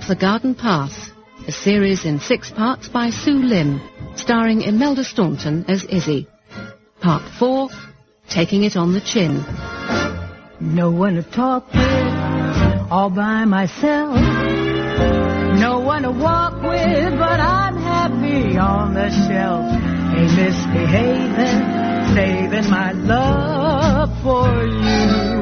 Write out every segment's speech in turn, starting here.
The Garden Path, a series in 6 parts by Sue Lim, starring Imelda Staunton as Izzy. Part 4, Taking It on the Chin. No one to talk with, all by myself. No one to walk with, but I'm happy on the shelf. Ain't misbehaving, saving my love for you.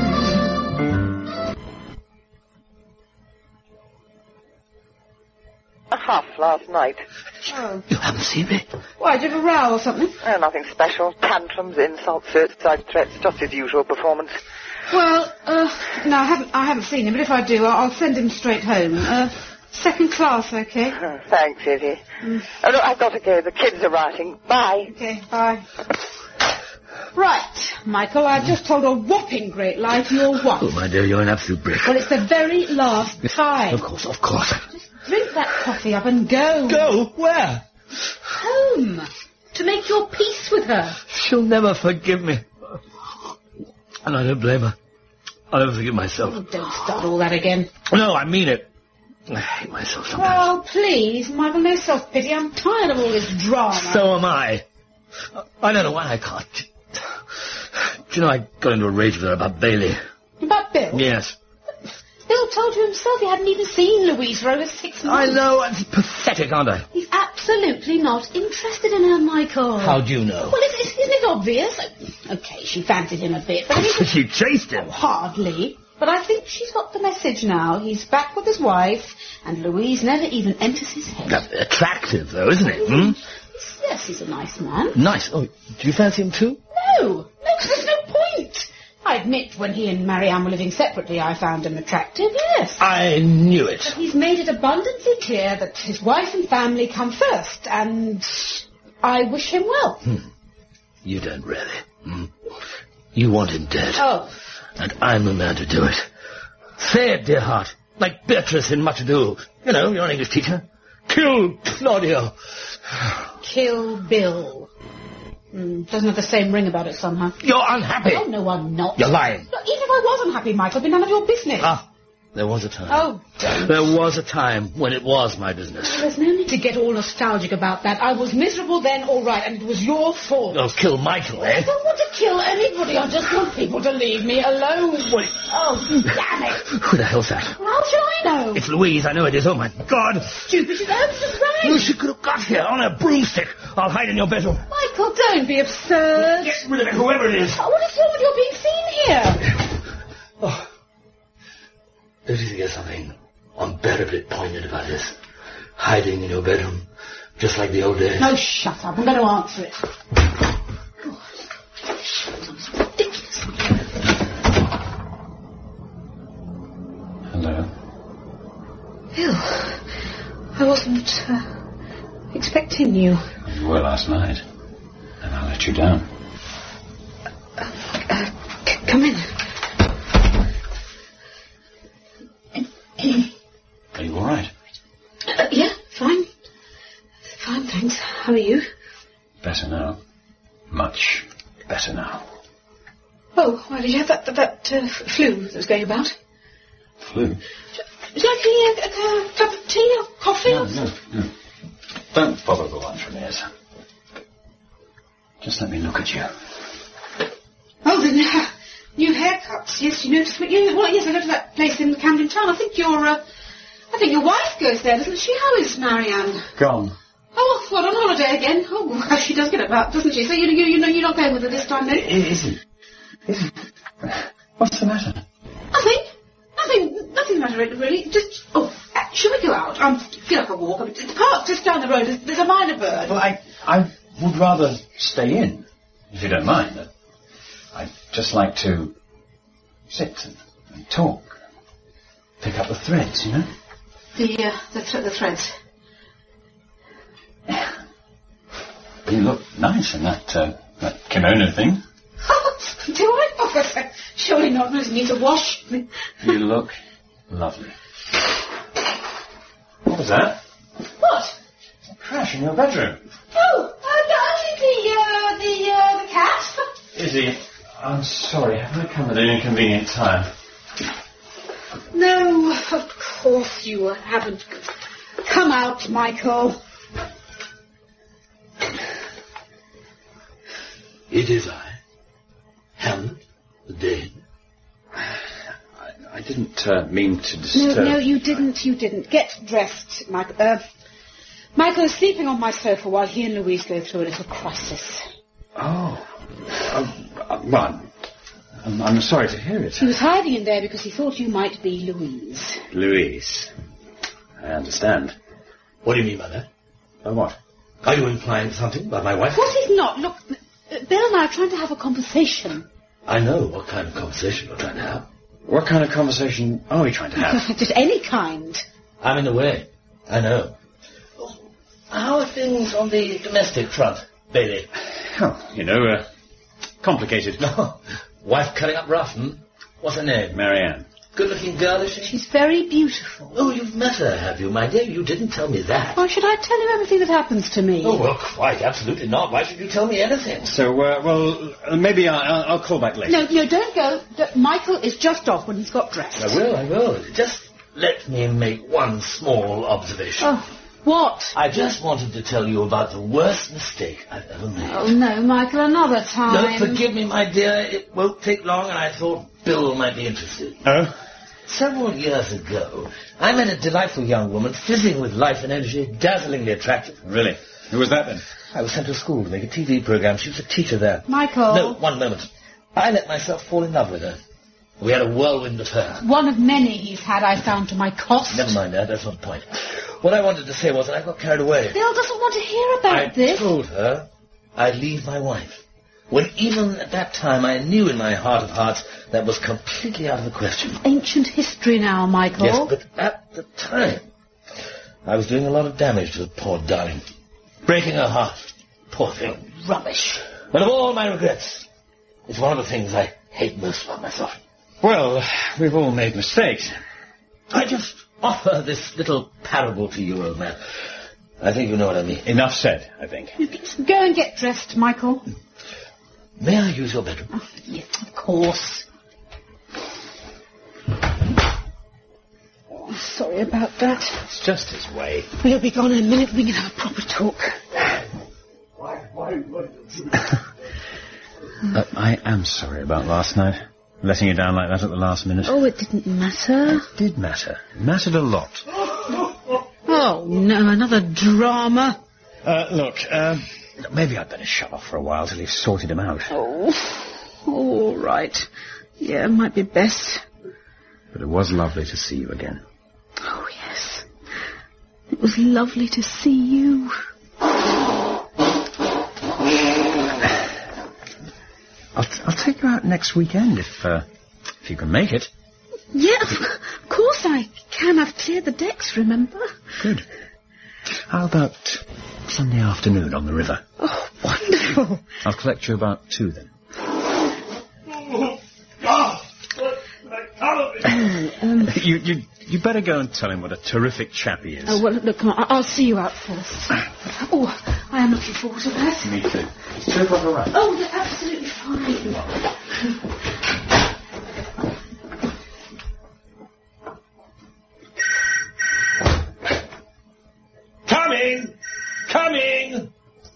A half last night. Oh. You haven't seen me? Why, did you have a row or something? Nothing special. Tantrums, insults, suicide threats, just his usual performance. Well, no, I haven't seen him, but if I do, I'll send him straight home. Second class, okay? Thanks, Izzy. Oh, look, I've got to go. The kids are writing. Bye. Okay, bye. Right, Michael, I've just told a whopping great lie to your wife. Oh, my dear, you're an absolute brick. Well, it's the very last time. Of course. Just drink that coffee up and go. Go? Where? Home. To make your peace with her. She'll never forgive me. And I don't blame her. I'll never forgive myself. Oh, don't start all that again. No, I mean it. I hate myself sometimes. Oh, please, Michael, no self-pity. I'm tired of all this drama. So am I. I don't know why I can't. Do you know, I got into a rage with her about Bailey. About Bill? Yes. Bill told you himself he hadn't even seen Louise for over 6 months. I know, it's pathetic, aren't I? He's absolutely not interested in her, Michael. How do you know? Well, isn't it obvious? Okay, she fancied him a bit, but I mean... She chased him. Hardly. But I think she's got the message now. He's back with his wife, and Louise never even enters his head. That's attractive, though, isn't it? Hmm? Yes, he's a nice man. Nice? Oh, do you fancy him, too? No, there's no point. I admit, when he and Marianne were living separately, I found him attractive, yes. I knew it. But he's made it abundantly clear that his wife and family come first, and I wish him well. You don't really. You want him dead. Oh. And I'm the man to do it. Say it, dear heart. Like Beatrice in Much Ado. You know, your English teacher. Kill Claudio. Kill Bill. Doesn't have the same ring about it somehow. You're unhappy. Oh, no, I'm not. You're lying. Look, even if I was unhappy, Michael, it'd be none of your business. There was a time. Oh, don't. There was a time when it was my business. Well, there's no need to get all nostalgic about that. I was miserable then, all right, and it was your fault. Oh, kill Michael, eh? I don't want to kill anybody. I just want people to leave me alone. Wait. Oh, damn it. Who the hell's that? How should I know? It's Louise, I know it is. Oh, my God. Stupid, she's over to right. No, she could have got here on a broomstick. I'll hide in your bedroom. Michael, don't be absurd. Get rid of it, whoever it is. Oh, what is wrong with your being seen here? Oh. Don't you think there's something unbearably poignant about this? Hiding in your bedroom, just like the old days. No, shut up. I'm going to answer it. It's ridiculous. Hello. Bill, I wasn't expecting you. You were last night, and I let you down. Come in. Are you all right? Yeah, fine. Fine, thanks. How are you? Better now. Much better now. Oh, why did you have that flu that was going about? Flu? Would you like a cup of tea or coffee? No. Don't bother the lunch from here. Just let me look at you. Oh, the new haircuts. Yes, you noticed. Yes, I go to that place in Camden Town. I think your wife goes there, doesn't she? How is Marianne? Gone. Oh, what, on holiday again? Oh, well, she does get about, doesn't she? So you know you're not going with her this time, then? Izzy. What's the matter? Nothing the matter, really. Just, should we go out? Feel like a walk. The park's just down the road. There's a minor bird. Well, I would rather stay in, if you don't mind. I'd just like to sit and talk. Pick up the threads, you know? The threads. You look nice in that kimono thing. Do I? Oh, surely not. I need to wash. You look lovely. What was that? What? A crash in your bedroom. Oh, only the cat. Izzy, I'm sorry. Have I come at an inconvenient time? No, of course you haven't. Come out, Michael. It is I, Hamlet, the Dane. I didn't mean to disturb... No, you didn't. Get dressed, Michael. Michael is sleeping on my sofa while he and Louise go through a little crisis. Oh. Well, I'm sorry to hear it. He was hiding in there because he thought you might be Louise. Louise. I understand. What do you mean by that? By what? Are you implying something about my wife? Of course he's not. Look, Bill and I are trying to have a conversation. I know what kind of conversation we're trying to have. What kind of conversation are we trying to have? Just any kind. I'm in the way. I know. How are things on the domestic front, Bailey? Oh, complicated. No. Wife cutting up rough, What's her name? Marianne. Good-looking girl, is she? She's very beautiful. Oh, you've met her, have you, my dear? You didn't tell me that. Why should I tell you everything that happens to me? Oh, well, quite absolutely not. Why should you tell me anything? So, maybe I'll call back later. No, don't go. Michael is just off when he's got dressed. I will. Just let me make one small observation. Oh, what? I just wanted to tell you about the worst mistake I've ever made. Oh, no, Michael, another time. No, forgive me, my dear. It won't take long, and I thought Bill might be interested. Oh? Several years ago, I met a delightful young woman, fizzing with life and energy, dazzlingly attractive. Really? Who was that, then? I was sent to school to make a TV program. She was a teacher there. Michael. No, one moment. I let myself fall in love with her. We had a whirlwind affair. One of many he's had, I found, to my cost. Never mind that. That's not the point. What I wanted to say was that I got carried away. Bill doesn't want to hear about this. I told her I'd leave my wife. When even at that time I knew in my heart of hearts that was completely out of the question. Ancient history now, Michael. Yes, but at the time, I was doing a lot of damage to the poor darling. Breaking her heart. Poor thing. Rubbish. But of all my regrets, it's one of the things I hate most about myself. Well, we've all made mistakes. I just offer this little parable to you, old man. I think you know what I mean. Enough said, I think. Go and get dressed, Michael. May I use your bedroom? Oh, yes, of course. Oh, sorry about that. It's just his way. We'll be gone in a minute. We can have a proper talk. But I am sorry about last night. Letting you down like that at the last minute. Oh, it didn't matter. It did matter. It mattered a lot. Oh, no, another drama. Look, maybe I'd better shut off for a while till you've sorted him out. Oh, all right. Yeah, might be best. But it was lovely to see you again. Oh, yes. It was lovely to see you. I'll take you out next weekend if you can make it. Yeah, of course I can. I've cleared the decks, remember? Good. How about Sunday afternoon on the river? Oh, wonderful. I'll collect you about 2 then. You better go and tell him what a terrific chap he is. Oh, well, look, come on. I'll see you out first. Oh, I am looking forward to that. Me too. It's 2 o'clock all right? Oh, you're absolutely fine. Coming!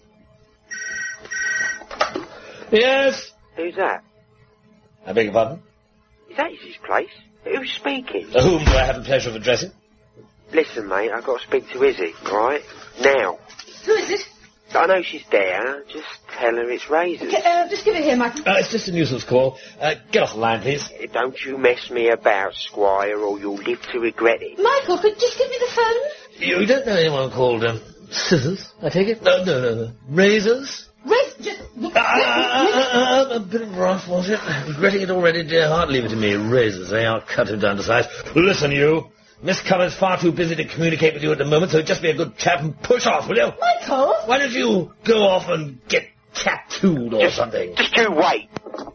Yes? Who's that? I beg your pardon? Is that his place? Who's speaking? Whom do I have the pleasure of addressing? Listen, mate, I've got to speak to Izzy, right? Now. Who is it? I know she's there. Just tell her it's Razors. Just give it here, Michael. It's just a nuisance call. Get off the line, please. Don't you mess me about, Squire, or you'll live to regret it. Michael, could just give me the phone? You don't know anyone called Scissors, I take it? No. Razors? A bit of rough, was it? Regretting it already, dear heart. Leave it to me. Razors, I'll cut him down to size. Listen, you. Miss Cullen's far too busy to communicate with you at the moment, so just be a good chap and push off, will you? Michael! Why don't you go off and get tattooed or something? Just you wait.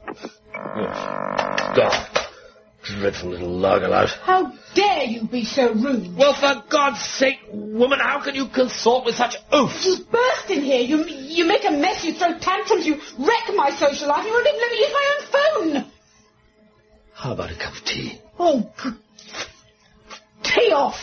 God. Dreadful little loggerlout. How dare you be so rude? Well, for God's sake, woman, how can you consort with such oafs? You burst in here, you make a mess, you throw tantrums, you wreck my social life, you won't even let me use my own phone. How about a cup of tea? Oh, tea? me off!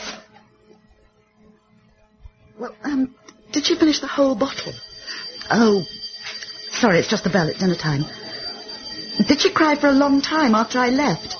Well, did she finish the whole bottle? Oh, sorry, it's just the bell. It's dinner time. Did she cry for a long time after I left?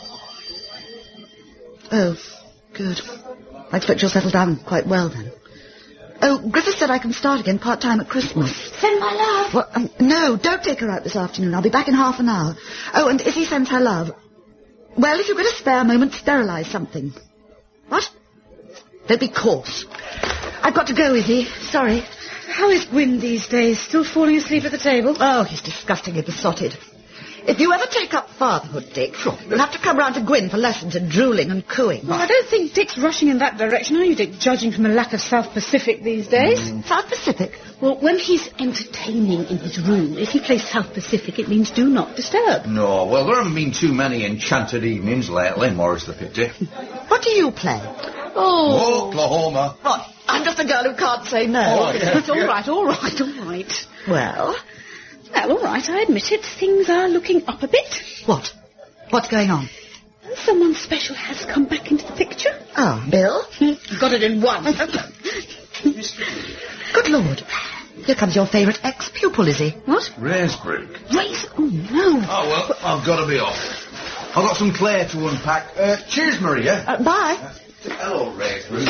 Oh, good. I expect you'll settle down quite well then. Oh, Griffith said I can start again part-time at Christmas. Send my love. Well, no, don't take her out this afternoon. I'll be back in half an hour. Oh, and Izzy sends her love. Well, if you get a spare moment, sterilise something. What? Don't be coarse. I've got to go, Izzy. Sorry. How is Gwyn these days? Still falling asleep at the table? Oh, he's disgustingly besotted. If you ever take up fatherhood, Dick, you'll have to come round to Gwyn for lessons in drooling and cooing. Well, I don't think Dick's rushing in that direction, are you, Dick, judging from a lack of South Pacific these days? South Pacific? Well, when he's entertaining in his room, if he plays South Pacific, it means do not disturb. No, well, there haven't been too many enchanted evenings lately, more's the pity. What do you play? Oh. Oklahoma. Right, I'm just a girl who can't say no. Oh, yeah. It's all right. Well? Well, all right, I admit it. Things are looking up a bit. What? What's going on? Someone special has come back into the picture. Oh, Bill? Got it in one. Good Lord. Here comes your favourite ex-pupil, Izzy. What? Racebrick. Race? Oh, no. Oh, well, I've got to be off. I've got some clay to unpack. Cheers, Maria. Bye. Hello, Racebrick.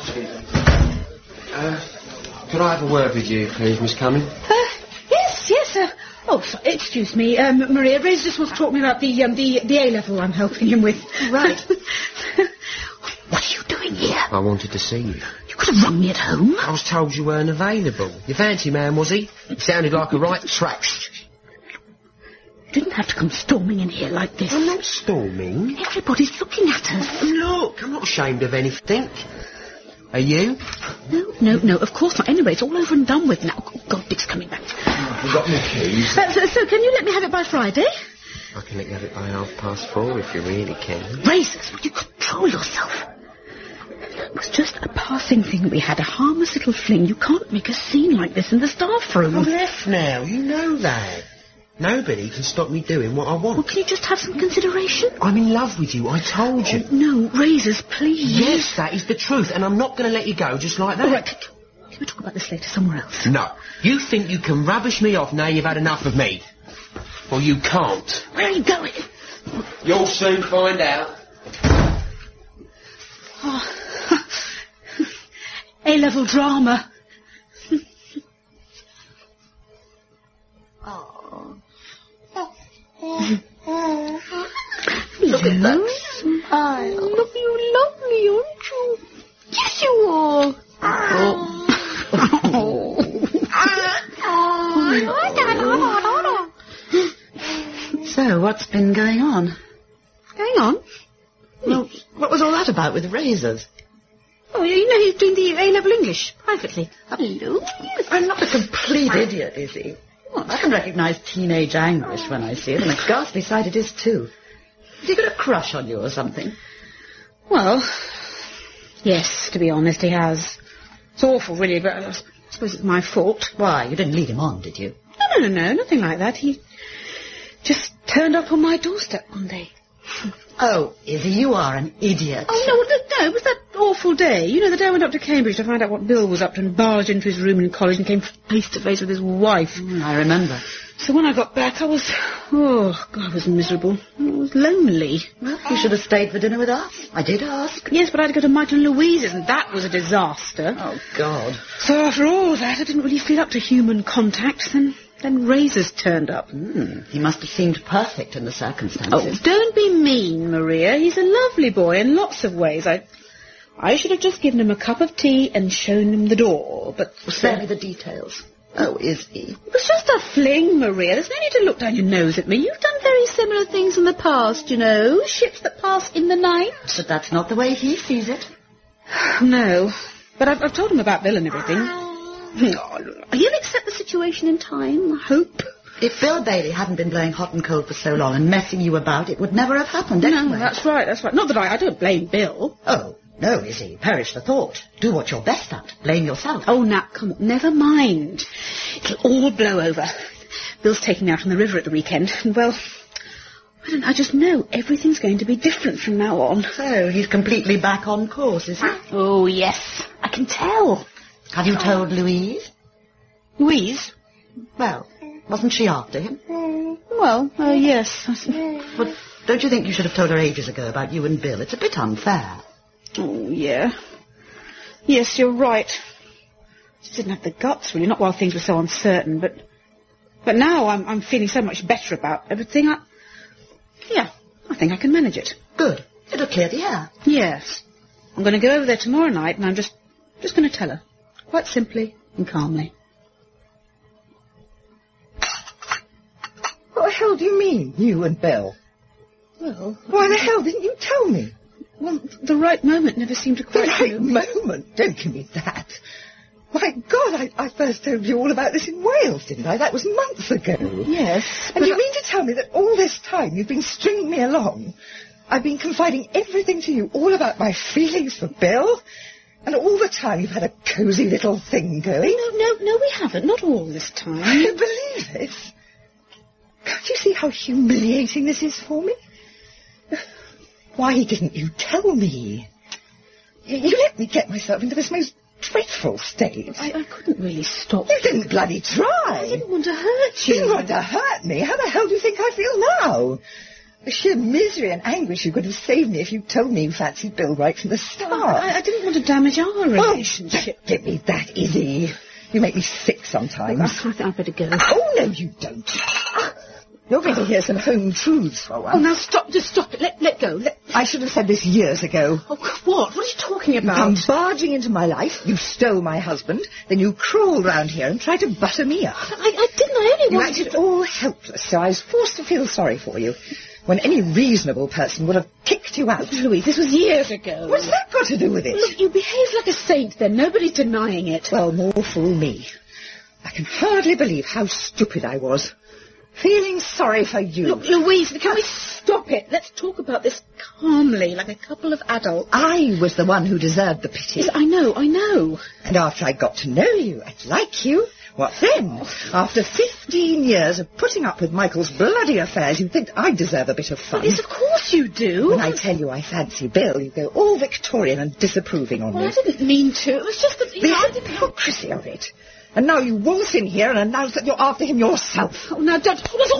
Could I have a word with you, please, Miss Cumming? Yes. Excuse me, Maria. Ray just wants to talk to me about the A-level I'm helping him with. Right. What are you doing here? I wanted to see you. You could have rung me at home. I was told you weren't available. Your fancy man, was he? He sounded like a right trash. You didn't have to come storming in here like this. I'm not storming. Everybody's looking at us. Look, I'm not ashamed of anything. Are you? No, of course not. Anyway, it's all over and done with now. Oh, God, Dick's coming back. I've got my keys. So can you let me have it by Friday? I can let you have it by 4:30 if you really can. Razors, will you control yourself? It was just a passing thing we had, a harmless little fling. You can't make a scene like this in the staff room. I'm left now, you know that. Nobody can stop me doing what I want. Well, can you just have some consideration? I'm in love with you, I told you. Oh, no, Razors, please. Yes, that is the truth, and I'm not going to let you go just like that. All right, can we talk about this later somewhere else? No. You think you can rubbish me off now you've had enough of me? Well, you can't. Where are you going? You'll soon find out. Oh. A-level drama. Look at that smile. Look, you're lovely, aren't you? Yes, you are. So, what's been going on? Going on? Well, what was all that about with Razors? Oh, you know he's doing the A-level English, privately. Hello? I'm not a complete idiot, is he? Well, I can recognise teenage anguish when I see it, and a ghastly sight it is, too. Has he got a crush on you or something? Well, yes, to be honest, he has. It's awful, really, but I suppose it's my fault. Why, you didn't lead him on, did you? No, nothing like that. He just turned up on my doorstep one day. Oh, Izzy, you are an idiot. Oh, no, it was that awful day. You know, the day I went up to Cambridge to find out what Bill was up to and barged into his room in college and came face to face with his wife. I remember. So when I got back, I was miserable. I was lonely. Well, you should have stayed for dinner with us. I did ask. Yes, but I had to go to Mike and Louise's, and that was a disaster. Oh, God. So after all that, I didn't really feel up to human contact. Then Razors turned up. He must have seemed perfect in the circumstances. Oh, don't be mean, Maria. He's a lovely boy in lots of ways. I should have just given him a cup of tea and shown him the door, but... Spare me the details. Oh, Izzy. It was just a fling, Maria. There's no need to look down your nose at me. You've done very similar things in the past, you know. Ships that pass in the night. But that's not the way he sees it. No. But I've told him about Bill and everything. He'll accept the situation in time, I hope. If Bill Bailey hadn't been blowing hot and cold for so long and messing you about, it would never have happened anyway. No, that's right. Not that I don't blame Bill. Oh, no, Izzy. Perish the thought. Do what you're best at. Blame yourself. Oh, now, come on. Never mind. It'll all blow over. Bill's taking me out on the river at the weekend, and, well, I don't I just know everything's going to be different from now on. So, he's completely back on course, is he? Oh, yes. I can tell. Have you told Louise? Louise? Well, wasn't she after him? Well, yes. But don't you think you should have told her ages ago about you and Bill? It's a bit unfair. Oh, yeah. Yes, you're right. Just didn't have the guts, really, not while things were so uncertain, but now I'm feeling so much better about everything. I think I can manage it. Good. It'll clear the air. Yes. I'm going to go over there tomorrow night, and I'm just going to tell her, quite simply and calmly. What the hell do you mean, you and Bill? Well... Why the hell didn't you tell me? Well, the right moment never seemed to quite... The right moment? Don't give me that. My God, I first told you all about this in Wales, didn't I? That was months ago. Yes, And you mean to tell me that all this time you've been stringing me along? I've been confiding everything to you, all about my feelings for Bill? And all the time you've had a cosy little thing going? No, we haven't. Not all this time. I don't believe it. Can't you see how humiliating this is for me? Why didn't you tell me? You let me get myself into this most dreadful state. I couldn't really stop. You didn't bloody try. I didn't want to hurt you. You didn't want to hurt me. How the hell do you think I feel now? The sheer misery and anguish you could have saved me if you told me you fancied Bill right from the start. I didn't want to damage our relationship. Don't give me that, Izzy. You make me sick sometimes. I think I'd better go. Oh, no, you don't. You're going to hear some home truths for once. Oh, now stop. Just stop it. Let go. I should have said this years ago. Oh, what? What are you talking about? You come barging into my life, you stole my husband, then you crawled round here and tried to butter me up. I didn't. I only wanted You acted all helpless, so I was forced to feel sorry for you, when any reasonable person would have kicked you out. Louise, this was years ago. What's that got to do with it? Look, you behaved like a saint then. Nobody's denying it. Well, more fool me. I can hardly believe how stupid I was. Feeling sorry for you. Look, Louise, can we stop it? Let's talk about this calmly, like a couple of adults. I was the one who deserved the pity. Yes, I know. And after I got to know you and like you, what then? After 15 years of putting up with Michael's bloody affairs, you think I deserve a bit of fun. Yes, of course you do. When I tell you I fancy Bill, you go all Victorian and disapproving on me. I didn't mean to. It was just that... The hypocrisy of it. And now you waltz in here and announce that you're after him yourself. Oh, now, don't...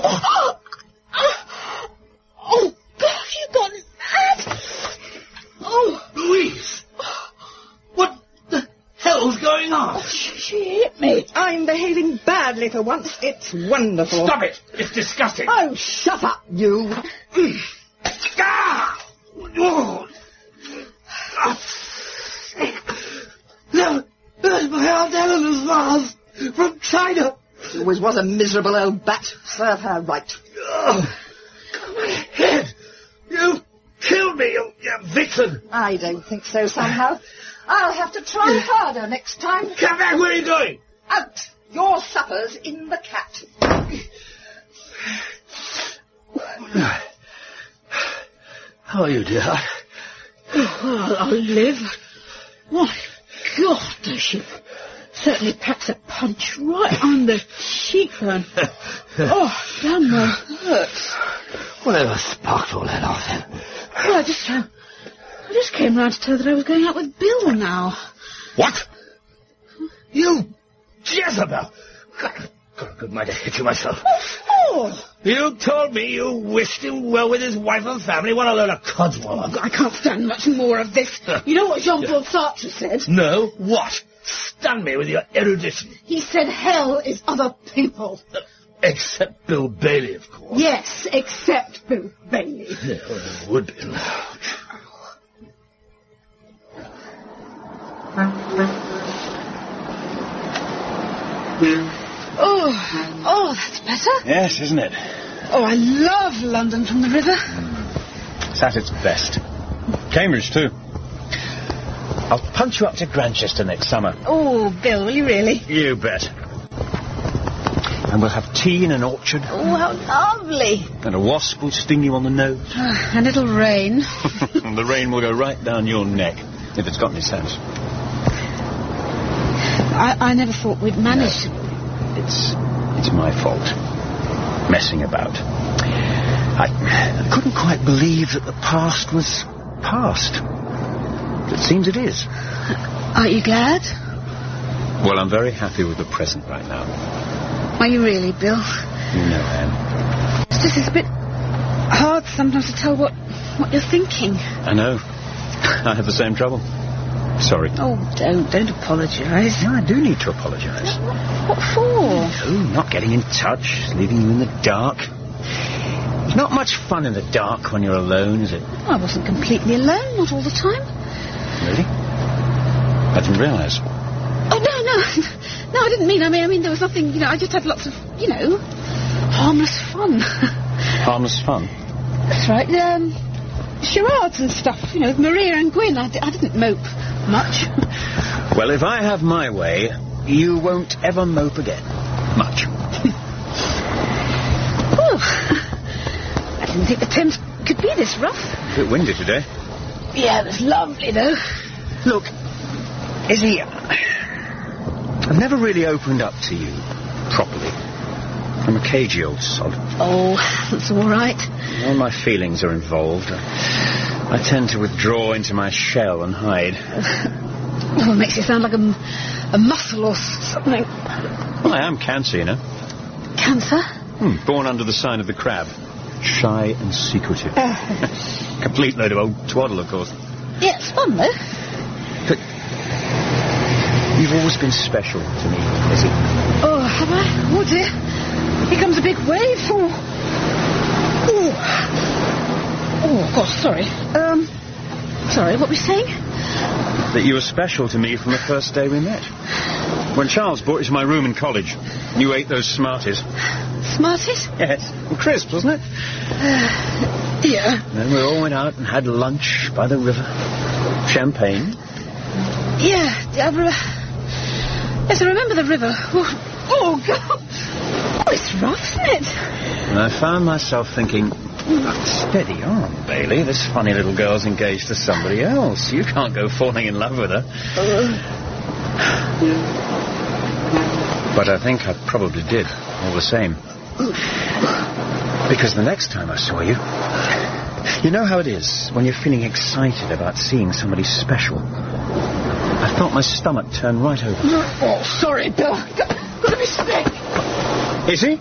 Oh, God, you've gone mad. Oh. Louise! What the hell's going on? Oh, she hit me. I'm behaving badly for once. It's wonderful. Stop it! It's disgusting. Oh, shut up, you. Ah! Oh. There's my Aunt Eleanor's vase from China. She always was a miserable old bat. Serve her right. Oh, my head! You killed me, you vixen! I don't think so, somehow. I'll have to try harder next time. Come back, where are you going? Out! Your supper's in the cat. How are you, dear? Oh, I'll live. My God, does she certainly packs a punch right on the cheekbone. Oh, damn, that hurts. Whatever sparked all that off then? Well, I just came round to tell her that I was going out with Bill now. What? You Jezebel! Got a good mind to hit you myself. Oh! You told me you wished him well with his wife and family. What a load of codswallop. I can't stand much more of this. You know what Jean-Paul Sartre said? No? What? Stun me with your erudition. He said hell is other people. Except Bill Bailey, of course. Yes, except Bill Bailey. Yeah, well, it would be. Oh, that's better. Yes, isn't it? Oh, I love London from the river. It's at its best. Cambridge, too. I'll punch you up to Grantchester next summer. Oh, Bill, will you really? You bet. And we'll have tea in an orchard. Oh, how lovely. And a wasp will sting you on the nose. And it'll rain. And the rain will go right down your neck, if it's got any sense. I never thought we'd manage. It's my fault. Messing about. I couldn't quite believe that the past was past. It seems it is. Are you glad? Well, I'm very happy with the present right now. Are you really, Bill? You know I am. It's just it's a bit hard sometimes to tell what you're thinking. I know. I have the same trouble. Sorry. Oh, don't apologise. No, I do need to apologise. What for? No, not getting in touch, leaving you in the dark. It's not much fun in the dark when you're alone, is it? I wasn't completely alone, not all the time. Really? I didn't realise. Oh, no, I didn't mean, I mean, there was nothing, I just had lots of, harmless fun. Harmless fun? That's right, charades and stuff, with Maria and Gwyn. I didn't mope much. Well, if I have my way, you won't ever mope again. Much. Oh, I didn't think the Thames could be this rough. A bit windy today. Yeah, it was lovely, though. Look, Izzy, I've never really opened up to you properly. I'm a cagey old sod. Oh, that's all right. All my feelings are involved. I tend to withdraw into my shell and hide. Oh, it makes you sound like a mussel or something. Well, I am cancer, Cancer? Born under the sign of the crab. Shy and secretive. Complete load of old twaddle, of course. Yeah, it's fun, though. But you've always been special to me, Izzy. Oh, have I? Oh, dear. Here comes a big wave. Oh, gosh, sorry. Sorry, what were you saying? That you were special to me from the first day we met. When Charles brought you to my room in college, you ate those Smarties. Smarties? Yes. And crisps, wasn't it? Yeah. Then we all went out and had lunch by the river. Champagne. Yeah, yes, I remember the river. Oh, God. Oh, it's rough, isn't it? And I found myself thinking, steady on, Bailey. This funny little girl's engaged to somebody else. You can't go falling in love with her. But I think I probably did, all the same. Because the next time I saw you, you know how it is when you're feeling excited about seeing somebody special. I felt my stomach turn right over. Oh, sorry, Bill. Got a mistake. Is he?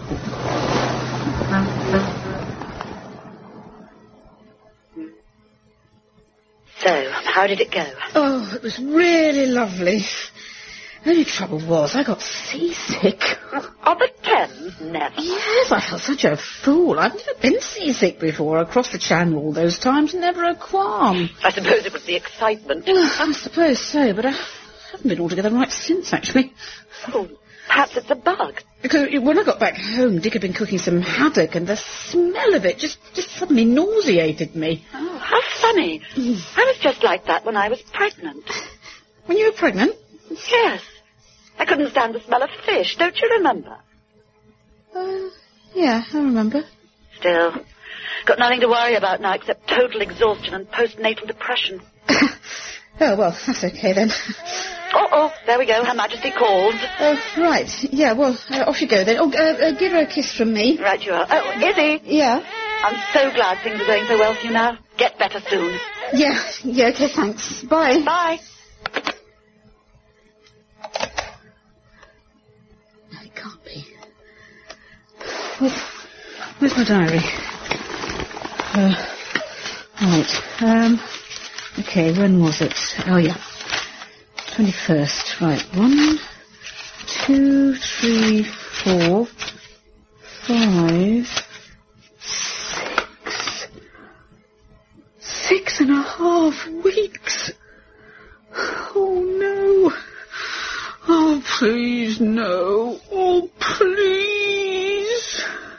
So, how did it go? Oh, it was really lovely. The only trouble was I got seasick. On the Thames? Never. Yes, I felt such a fool. I've never been seasick before. Across the channel all those times, never a qualm. I suppose it was the excitement. I suppose so, but I haven't been altogether right since, actually. Oh, perhaps it's a bug. Because when I got back home, Dick had been cooking some haddock, and the smell of it just suddenly nauseated me. Oh, how funny. I was just like that when I was pregnant. When you were pregnant? Yes. I couldn't stand the smell of fish, don't you remember? Yeah, I remember. Still, got nothing to worry about now except total exhaustion and postnatal depression. Oh, well, that's okay then. Oh, there we go, Her Majesty calls. Oh, right, yeah, well, off you go then. Oh, give her a kiss from me. Right you are. Oh, Izzy. Yeah? I'm so glad things are going so well for you now. Get better soon. Yeah, okay, thanks. Bye. Bye. It can't be. Where's my diary? Right. Okay, when was it? Oh, yeah. 21st. Right. 1, 2, 3, 4, 5, 6. 6.5 weeks. Oh, no. Oh, please, no. Oh, please.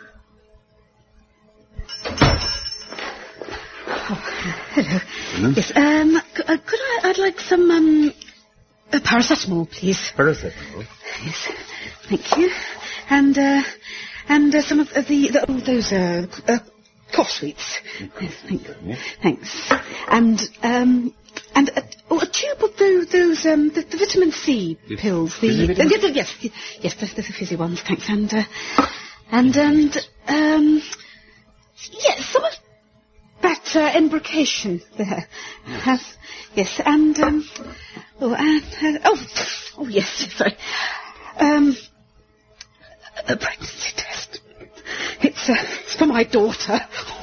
Oh, hello. Mm-hmm. Yes, I'd like some, paracetamol, please. Paracetamol? Yes, thank you. And some of those cough sweets. Yes, thanks. And a tube of those the vitamin C pills. Yes, the fizzy ones, thanks. Yes, embrocation there. Yes, and, oh, yes, sorry. A pregnancy test. It's for my daughter.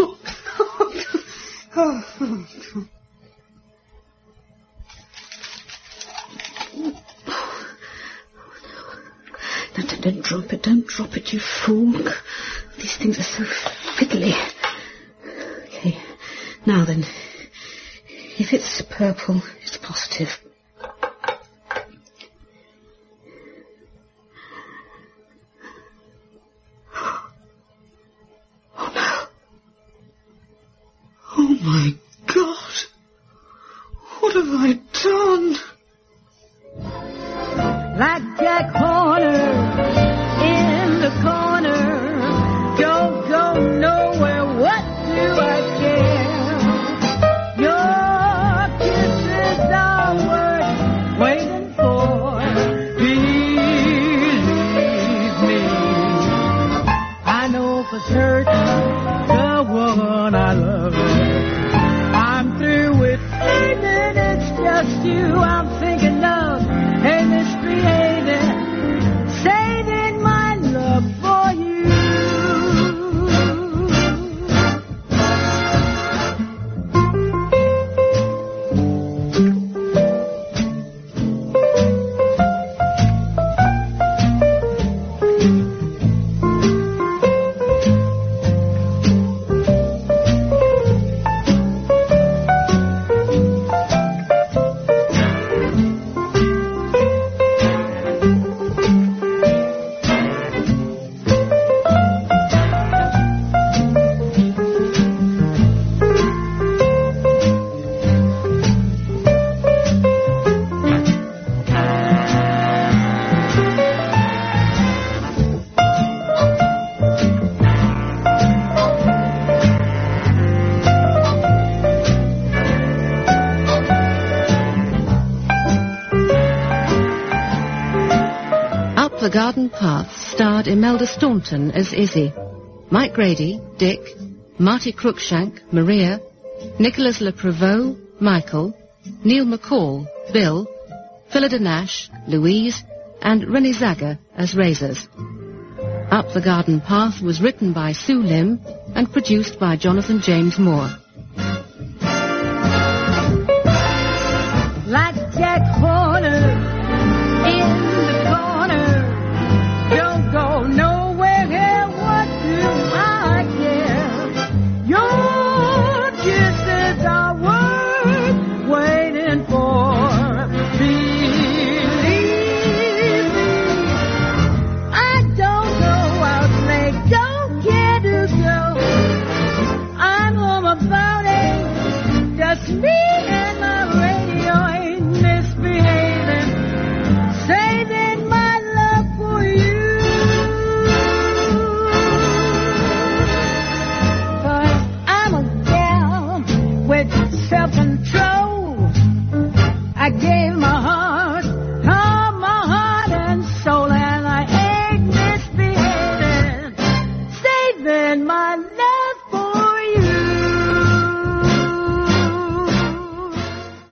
Don't drop it, you fool. These things are so fiddly. Okay, now then, if it's purple, it's positive. Oh no. Oh my God. What have I done? Like Jack Horner in the corner, don't go nowhere, what do I care? Your kisses are worth waiting for, believe me. I know for certain the woman I love, I'm through with thinking it's just you I'm thinking of. Hey, misbehaving, saving my love for you. The Garden Path starred Imelda Staunton as Izzy, Mike Grady, Dick, Marty Cruikshank, Maria, Nicholas Le Prevost, Michael, Neil McCall, Bill, Phillida Nash, Louise, and Rennie Zaga as Razors. Up the Garden Path was written by Sue Lim and produced by Jonathan James Moore.